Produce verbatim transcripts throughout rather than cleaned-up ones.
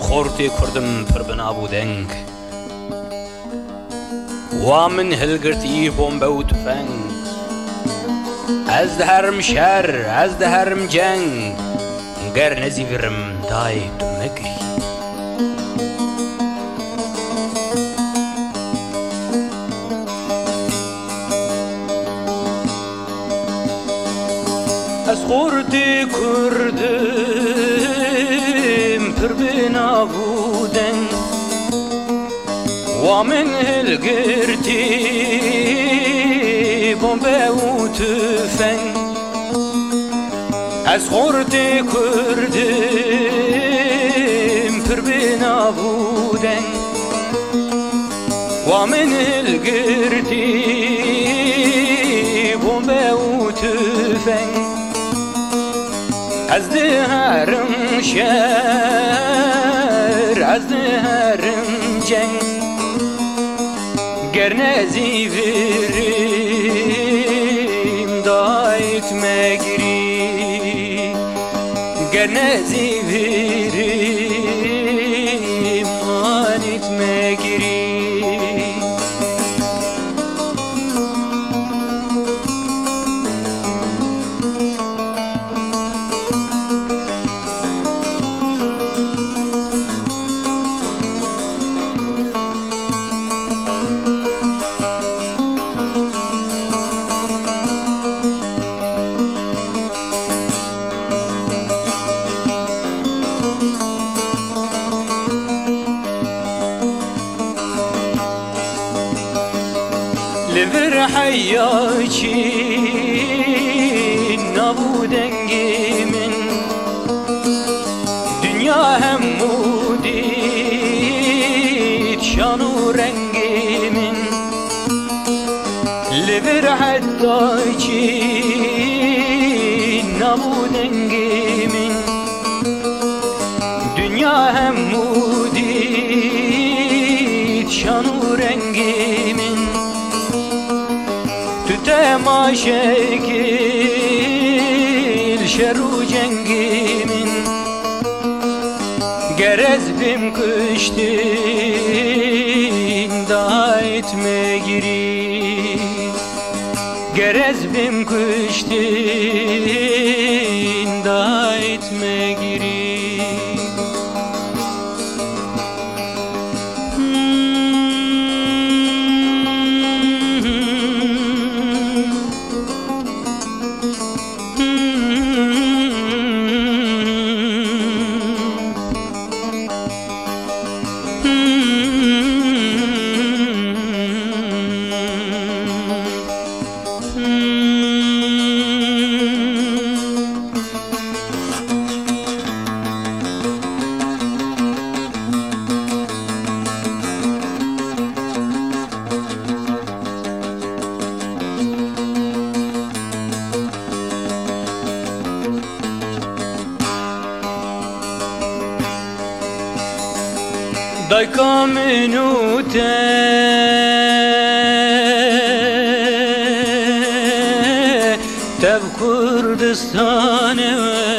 خورتی کردم پر بنابودنگ و من هلگرتی بمب و تفنگ از دهرم شر از دهرم جنگ گر نزیورم دای تو مگری از خورتی کردم پر بنابودنگ و من هلگرتی بمب و تفنگ از خورتی کردم پر بنابودنگ و من هلگرتی بمب و تفنگ از دهرم شر از دهرم جنگ گر نزیوریم دایت مگری گر نزیوریم آنیت مگری لبر حياكي نابودنگي من دنيا هموديت شانو رنگي من لبر حياكي نابودنگي من دنيا هموديت شانو رنگي من تماشاكل شرو جنگي من گرز بم کشتین دایت مگری گرز بم کشتین دایت مگری دایکا منوته تب کردستانه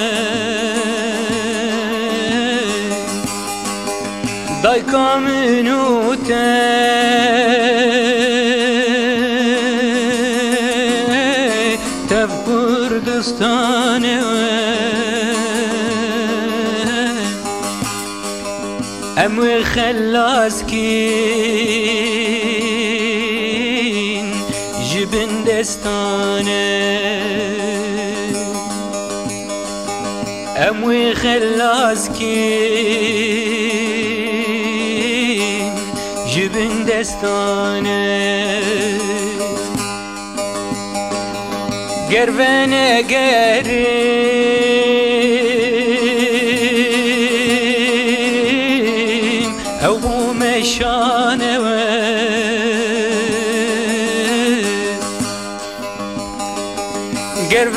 دایکا منوته تب کردستانه اموی خلاص کین جبن دستانه اموی خلاص کین جبن دستانه گر و نگریم او مشانه گر و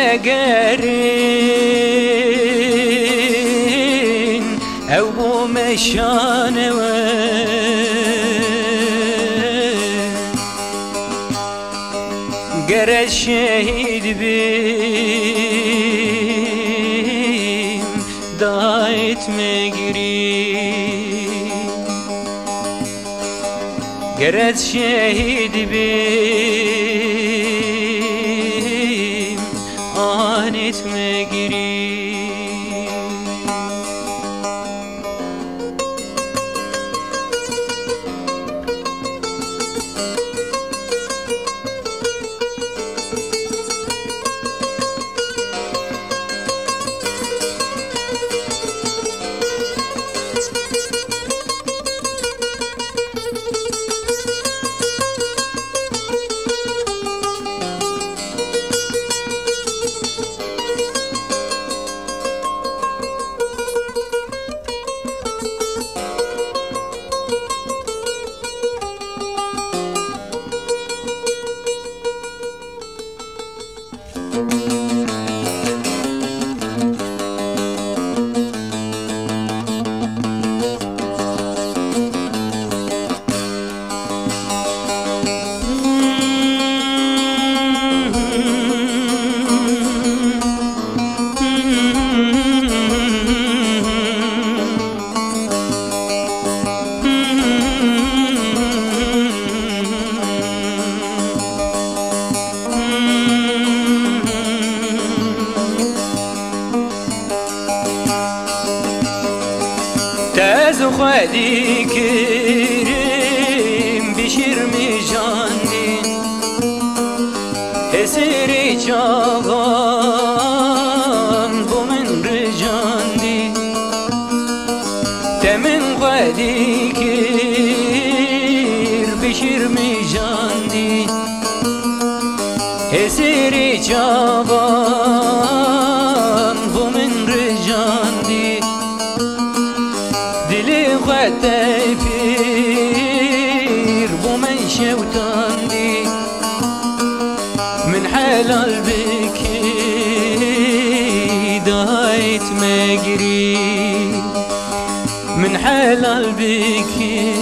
نگرین او مشانه گر شهید بیم دایت مگری گرت شهید بیم آنت مگری تازو خودی کریم بشیر می جاندین اسری چاقان بو من رجاندی تمن خودی کر بشیر می جاندی اسری چاقان بو من رجاندی دلی خود پیر بو من شوتاندی من حلال بکی دایت مگری من حلال بکی